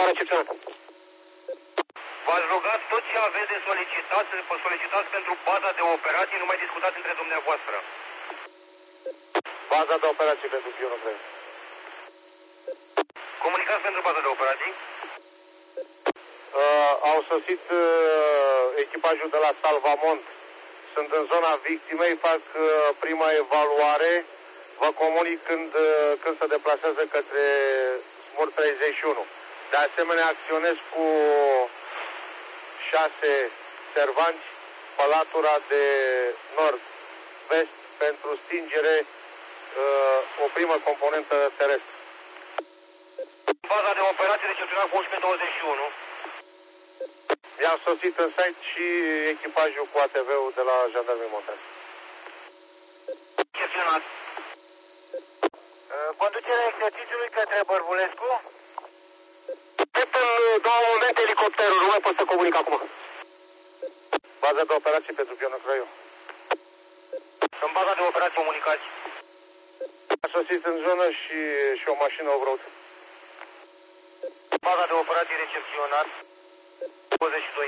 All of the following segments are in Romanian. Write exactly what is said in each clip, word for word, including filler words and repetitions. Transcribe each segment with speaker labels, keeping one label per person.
Speaker 1: V-a recepționat.
Speaker 2: V-ați rugat tot ce aveți de solicitat, să solicitați pentru baza de operații, nu mai discutați între dumneavoastră.
Speaker 1: Baza de operații pentru pionul trei.
Speaker 2: Comunicați pentru baza de operații.
Speaker 1: Uh, au sosit uh, echipajul de la Salvamont. Sunt în zona victimei, fac uh, prima evaluare. Vă comunic când, uh, când se deplasează către Smur treizeci și unu. De asemenea, acționez cu șase servanți pe latura de nord-vest pentru stingere uh, o primă componentă terestră.
Speaker 2: Baza de operații recepționat cu unsprezece douăzeci și unu.
Speaker 1: I-am sosit în site și echipajul cu A T V-ul de la Jandarmii Montani.
Speaker 2: Recepționat.
Speaker 1: Conducerea exercițiului către Bărbulescu. Aștept în două momente elicopterul, nu mai pot să comunic acum. Baza de operații pentru pionul Crăiu.
Speaker 2: În baza de operații comunicați.
Speaker 1: A sosit în zonă și, și o mașină off-road.
Speaker 2: Baza de operații recepționat. douăzeci și doi.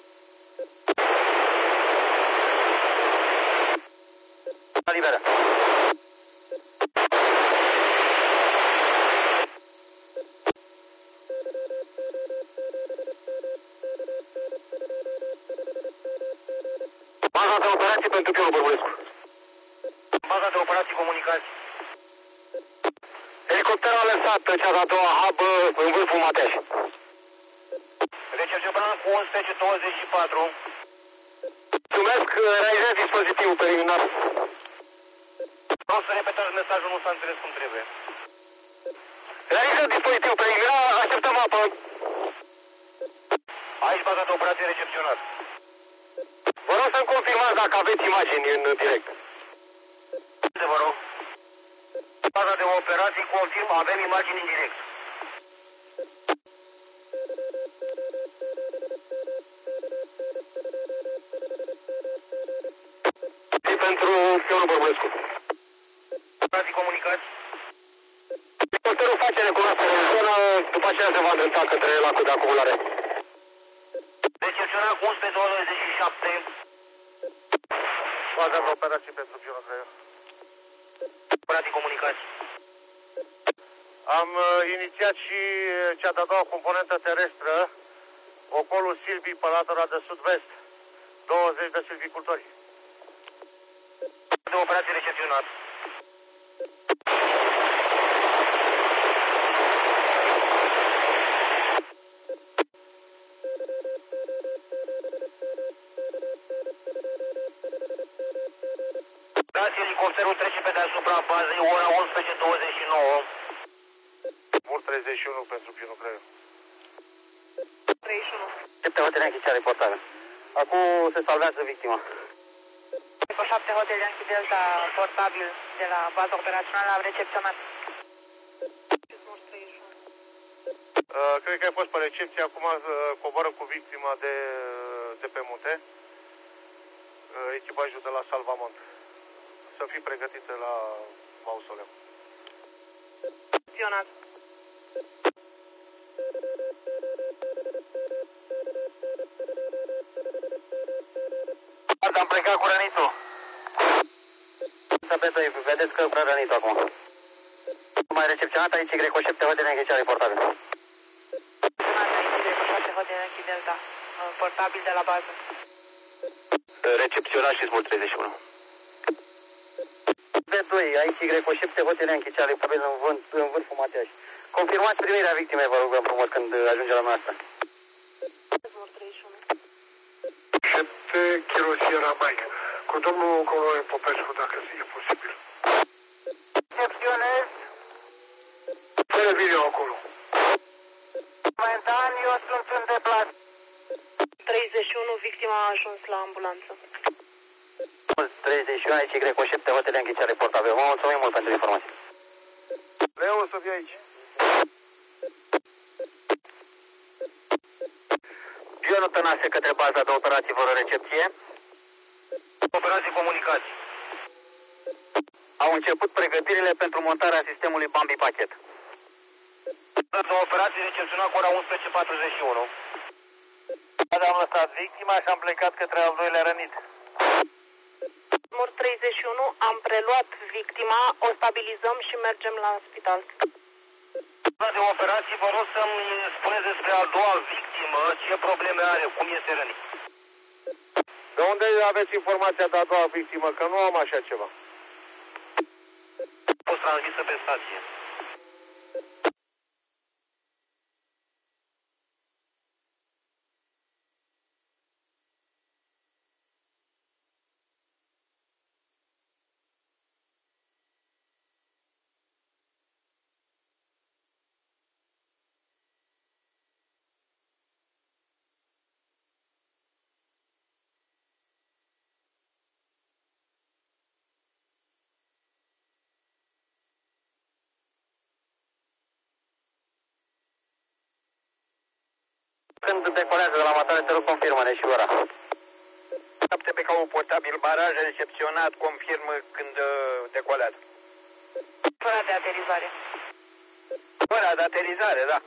Speaker 1: Liberă. Baza de operații pentru pionul Bărbulescu.
Speaker 2: Baza de operații comunicați.
Speaker 1: Elicopterul a lăsat cea de-a doua hub în vârful Mateaș.
Speaker 2: Recepționat cu unsprezece douăzeci și patru.
Speaker 1: Mulțumesc, realizez dispozitivul preliminar.
Speaker 2: Vreau să repetați mesajul, nu s-a înțeles cum trebuie.
Speaker 1: Realizez dispozitivul preliminar, așteptăm apă.
Speaker 2: Aici baza de operație recepționat.
Speaker 1: Vă rog să-mi confirmați dacă aveți imagini în direct.
Speaker 2: Vă rog. Baza de operații confirm, avem imagini în direct.
Speaker 1: Și pentru pionul Bărbulescu.
Speaker 2: Operații comunicați.
Speaker 1: Elicopterul face recunoaștere în zonă, după aceea se va îndrepta către lacul de acumulare.
Speaker 2: Recepționat cu unsprezece douăzeci și șapte.
Speaker 1: Baza de operații pentru pionul Crăiu.
Speaker 2: Operații comunicați.
Speaker 1: Am uh, inițiat și cea de-a doua componentă terestră, ocolul silvii pe latura de sud-vest, douăzeci de silvicultori.
Speaker 2: De operație recepționat. Dați elicopterul trece pe deasupra bazei ora unsprezece douăzeci și nouă.
Speaker 1: Mur treizeci și unu pentru pionul Crăiu.
Speaker 2: treizeci și unu.
Speaker 1: Șapte hotele închise reportare. Acum se salvează victima.
Speaker 3: Cu șapte hotele Yankee Delta portabil de la baza operațională am recepționat.
Speaker 1: Uh, cred că ai fost pe recepție, acum uh, coboră cu victima de, de pe munte, uh, echipajul de la Salvamont. Să fii pregătite la mausoleu.
Speaker 3: Recepționat.
Speaker 1: Am plecat cu rănitul. Să pe doi, vedeți că cu rănitul acum. Mai recepționat aici Y șapte hotele închise reportabil.
Speaker 3: Recepționat aici cu șapte hotele Yankee Delta portabil de la bază.
Speaker 1: Recepționat și Smur treizeci și unu. B doi, aici Y șapte hotele închise reportabil în, vânt, în vârful Mateaș. Confirmați primirea victimei, vă rugăm frumos, când ajunge la noastră.
Speaker 3: Smur treizeci și unu.
Speaker 1: șapte Kilo Sierra Mike. Cu domnul Colonel Popescu, dacă e posibil.
Speaker 3: Recepționez.
Speaker 1: Fără video acolo.
Speaker 3: Momentan eu sunt în deplas. treizeci și unu, victima a ajuns la ambulanță.
Speaker 1: treizeci și unu, aici Y șapte hotele închise reportabil. Vă mulțumim mult pentru informații. Leo, să fie aici. Pionul Tănase către baza de operații vor recepție.
Speaker 2: Operații comunicați.
Speaker 1: Au început pregătirile pentru montarea sistemului Bambi Pachet.
Speaker 2: De operații recepționat cu ora unsprezece patruzeci și unu.
Speaker 1: Am lăsat victima și am plecat către al doilea rănit.
Speaker 3: Mur treizeci și unu, am preluat victima, o stabilizăm și mergem la spital.
Speaker 2: De operații, vă rog să-mi spuneți despre a doua victimă, ce probleme are, cum este rănit.
Speaker 1: De unde aveți informația de a doua victimă? Că nu am așa ceva.
Speaker 2: A fost transmisă pe stație.
Speaker 1: Când decolează de la matare, te rog, confirmă-ne și ora.
Speaker 2: șapte pe ca-ul portabil, baraj recepționat, confirmă când uh, decolează.
Speaker 3: Fără de aterizare.
Speaker 2: Fără de aterizare, da.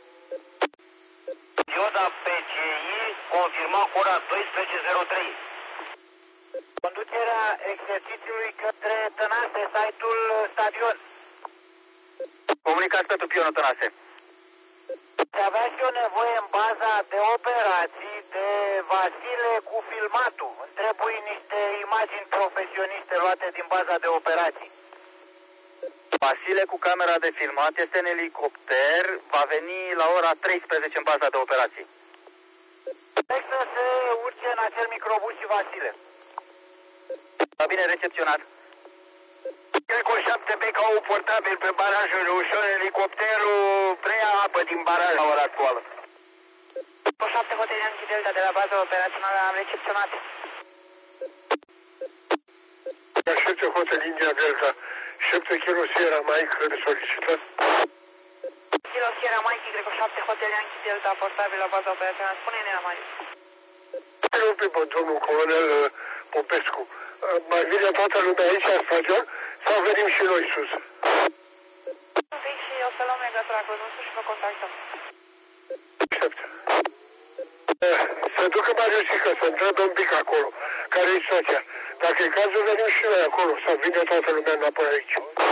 Speaker 2: Dioda P C I confirma cu ora doisprezece zero trei.
Speaker 3: Conducerea exercițiului către Tănase, site-ul stadion.
Speaker 2: Comunicați pentru pionul Tănase.
Speaker 3: Se avea și o nevoie în baza de operații de Vasile cu filmatul. Îmi trebuie niște imagini profesioniste luate din baza de operații.
Speaker 2: Vasile cu camera de filmat este în elicopter, va veni la ora treisprezece în baza de operații.
Speaker 3: Trebuie să se urce în acel microbus și Vasile.
Speaker 2: Va bine recepționat. Greco șapte pe ca-ul portabil pe barajul ușor, elicopterul preia apă din baraj la ora actuală.
Speaker 3: șapte Hotel Yankee Delta de la baza operațională am recepționat.
Speaker 1: șapte Hotel India Delta, șapte Kilo Sierra Mike solicită.
Speaker 3: Kilo Sierra Mike, Greco șapte Hotel Yankee Delta portabil la baza operațională. Spune-ne la mai.
Speaker 1: Nu pe domnul colonel Popescu. Mai vine toată lumea aici în stadion sau venim și noi sus?
Speaker 3: Un pic și o să luăm legătura cu nostru și vă contactăm.
Speaker 1: Aștept. Să ducă Mariusică, să întrebe un pic acolo. Care e situația? Dacă e cazul, venim și noi acolo sau vine toată lumea înapoi aici.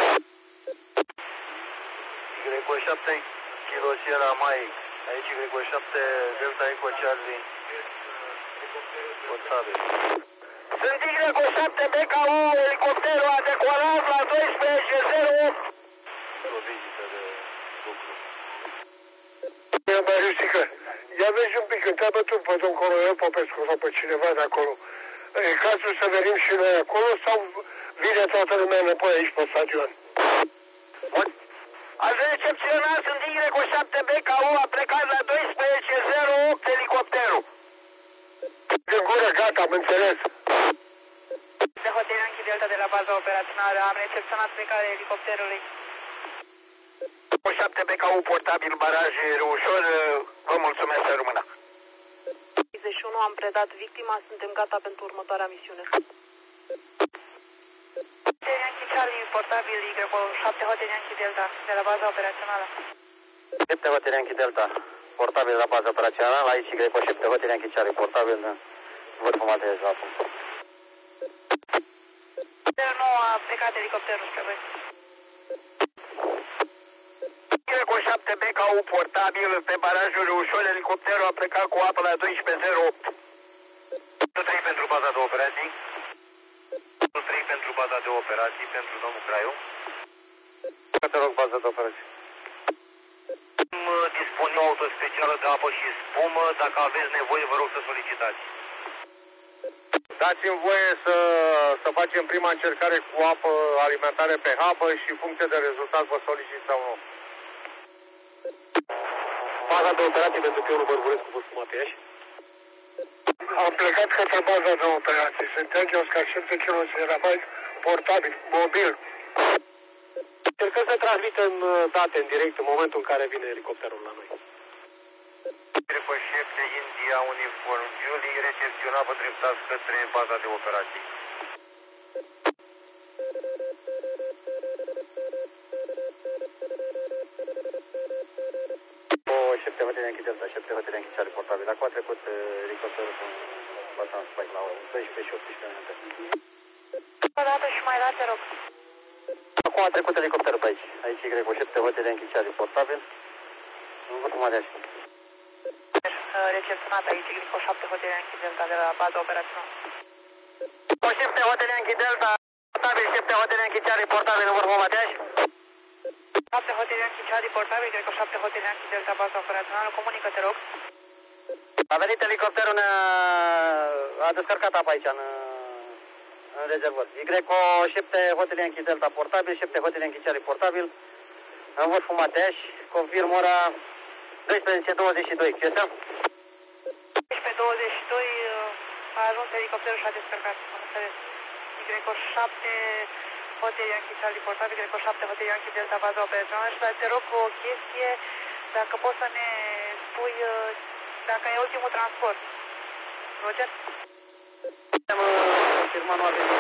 Speaker 2: Greco șapte Kilo Sierra Mike, aici Greco șapte Delta Eco Charlie. Portabil.
Speaker 3: Sunt Greco șapte B K U, elicopterul a decolat la doisprezece zero opt.
Speaker 2: O vizită de lucru.
Speaker 1: Ia Mariusică, ia vezi un pic, întreabă tu pe domn colonel Popescu sau pe cineva de acolo. E cazul să venim și noi acolo sau vine toată lumea înapoi aici pe stadion?
Speaker 3: Ați recepționat, sunt Greco șapte B K U, a plecat la doisprezece zero opt elicopterul.
Speaker 1: De gură, gata, am înțeles.
Speaker 3: De Hotel Yankee Delta de la baza operațională am recepționat plecarea elicopterului.
Speaker 2: șapte B K U portabil, baraj ușor, vă mulțumesc să rămână.
Speaker 3: treizeci și unu am predat victima, suntem gata pentru următoarea misiune. Hotel Yankee Charlie portabil, Greco șapte Hotel Yankee Delta de la baza operațională.
Speaker 2: șapte Hotel Yankee Delta, portabil la baza operațională, aici Greco șapte Hotel Yankee Charlie, portabil, văd cum aterizez la acum.
Speaker 3: Nu a plecat elicopterul spre voi.
Speaker 2: Greco șapte B K U portabil pe barajul ușor, elicopterul a plecat cu apă la doisprezece zero opt. trei pentru baza de operații. trei pentru baza de operații, pentru domnul Craiu.
Speaker 1: Te rog, baza de operații.
Speaker 2: Dispune o auto specială de apă și spumă, dacă aveți nevoie, vă rog să solicitați.
Speaker 1: Dați-mi voie să, să facem prima încercare cu apă alimentare pe habă și în funcție de rezultat vă solicit sau nu.
Speaker 2: Baza de operații pentru pionul Bărburescu, vă spun Matiaș.
Speaker 1: Am plecat către baza de operații. Suntem Oscar șapte Kilo Sierra Mike, portabil, mobil.
Speaker 2: Încercăm să transmitem date în direct în momentul în care vine elicopterul la noi.
Speaker 1: Greco șapte India Uniform Julie, recepționat, vă dreptați către baza de operații.
Speaker 4: Yankee Delta, șapte Hotel Yankee Charlie portabil. Acum a trecut elicopterul cu Basan Spike la doisprezece și optsprezece minute.
Speaker 5: O dată și mai dată, rog.
Speaker 4: Acum a trecut elicopterul pe aici. Aici Y cu șapte Hotel Yankee Charlie portabil. În vârful Mateaș.
Speaker 5: Recepționat aici Y cu șapte Hotel Yankee Delta de la baza operațională.
Speaker 4: Cu șapte Hotel Yankee Delta, portabil, șapte Hotel Yankee Charlie portabil în vârful Mateaș.
Speaker 5: șapte Hotel Yankee Charlie portabil, Y cu șapte Hotel Yankee Delta baza operațională. Comunică, te rog.
Speaker 4: A venit elicopterul, ne a descărcat apa aici în, în rezervor. Y cu șapte Hotel Yankee Delta portabil, șapte Hotel Yankee Charlie portabil în vârful Mateaș. Confirm ora doisprezece douăzeci și doi. Ce este?
Speaker 5: doisprezece douăzeci și doi a ajuns elicopterul și a descărcat. Am înțeles. Y cu șapte Hotel Yankee Charlie portabil, Y cu șapte Hotel Yankee Delta baza operațională. Și te rog o chestie, dacă poți să ne spui dacă e ultimul transport. Roger?
Speaker 4: Am confirmat, nu a venit.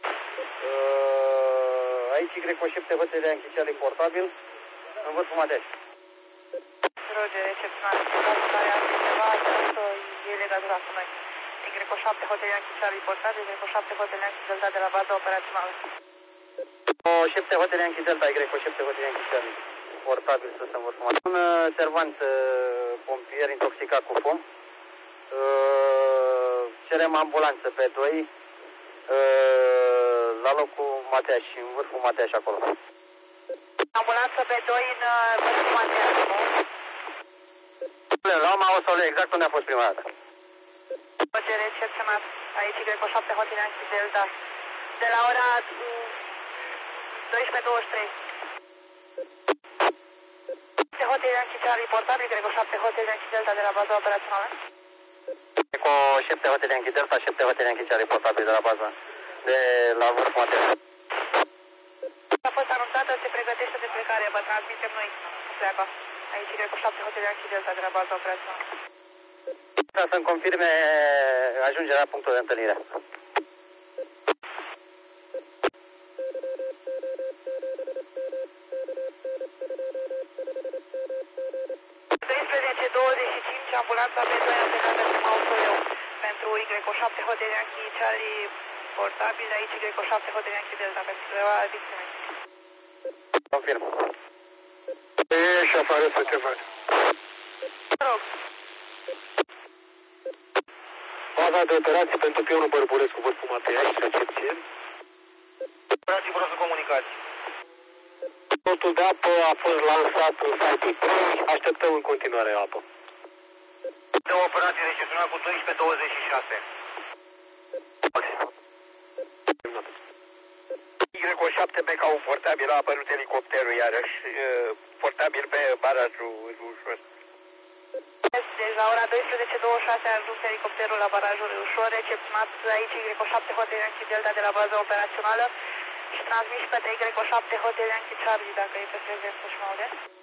Speaker 4: Aici Y cu șapte Hotel Yankee Charlie portabil în vârful Mateaș.
Speaker 5: Roger, recepționat. În care are ceva, să iei legătura cu noi. Y cu șapte Hotel Yankee Charlie portabil, Y cu șapte Hotel Yankee Delta de la baza operațională.
Speaker 4: Cu șapte Hotel Yankee Delta, Y cu șapte Hotel Yankee Charlie portabil sus în vârful Mateaș. Un servant pompier intoxicat cu fum. Cerem ambulanță pe doi la locul Mateaș, în vârful Mateaș acolo.
Speaker 5: Ambulanță pe doi în vârful Mateaș, nu?
Speaker 4: La Mausole, exact unde a fost prima dată.
Speaker 5: Roger, recepționat. Aici Y cu șapte Hotel Yankee Delta. De la ora doisprezece douăzeci și trei. Hotel Yankee Charlie portabil, Y cu șapte Hotel Yankee Delta de la baza operațională.
Speaker 4: Cu șapte Hotel Yankee Delta, șapte Hotel Yankee Charlie portabil de la baza de la vârful Mateaș.
Speaker 5: A fost anunțată, se pregătește de plecare, vă transmitem noi cu pleacă. Aici Y cu șapte Hotel Yankee Delta de la baza operațională.
Speaker 4: Ca să-mi confirme ajungerea la punctul de întâlnire.
Speaker 5: doisprezece douăzeci și cinci, ambulanța pe doi antrenată pe Mausoleu pentru Y cu șapte Hotel Yankee Charlie portabil, aici Y cu șapte Hotel Yankee Delta pentru ceva victime.
Speaker 4: Confirm.
Speaker 1: E și afară să ce faci?
Speaker 5: Mă rog.
Speaker 1: Baza de operații pentru pionul Bărbulescu, vârful Mateaș, recepție.
Speaker 2: Operații vreau să comunicați.
Speaker 1: Totul de apă a fost lansat în site-ul trei, așteptăm în continuare apă.
Speaker 2: De operație recepționat cu doisprezece douăzeci și șase. Y cu șapte Backup portabil a apărut elicopterul iarăși, portabil pe barajul Ușor.
Speaker 5: Deci la ora doisprezece douăzeci și șase a ajuns elicopterul la barajul Ușor, recepționat aici Y cu șapte Hotel Yankee Delta de la baza operațională și transmis către Y cu șapte Hotel Yankee Charlie dacă e pe frecvență și mă aude.